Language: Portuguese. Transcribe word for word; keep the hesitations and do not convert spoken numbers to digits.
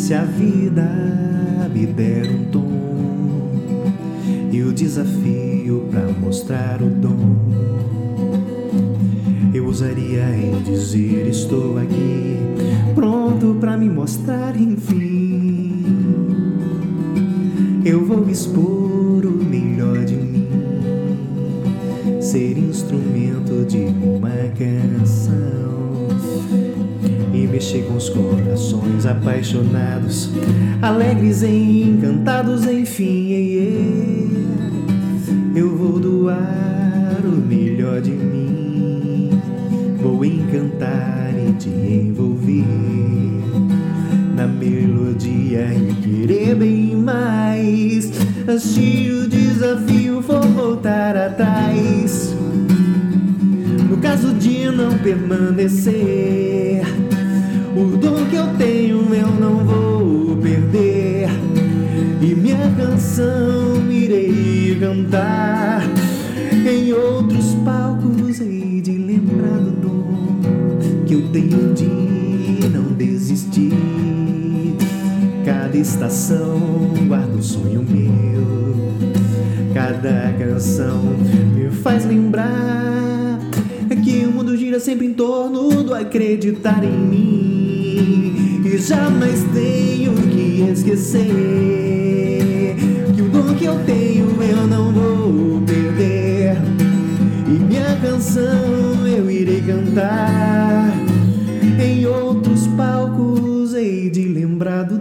Se a vida me der um tom e o desafio pra mostrar o dom, eu usaria em dizer: estou aqui, pronto pra me mostrar, enfim. Eu vou expor o melhor de mim, ser instrumento de uma canção e mexer com os corações apaixonados, alegres e encantados, enfim. Eu vou doar o melhor de mim, vou encantar e te envolver na melodia e querer bem mais. Se o desafio for voltar atrás, no caso de não permanecer, o dom que eu tenho eu não vou perder, e minha canção irei cantar. Em outros palcos hei de lembrar do dom que eu tenho de não desistir. Cada estação guarda um sonho meu, cada canção me faz lembrar que o mundo gira sempre em torno do acreditar em mim, e jamais tenho que esquecer que o dom que eu tenho eu não vou perder, e minha canção eu irei cantar. Em outros palcos hei de lembrar do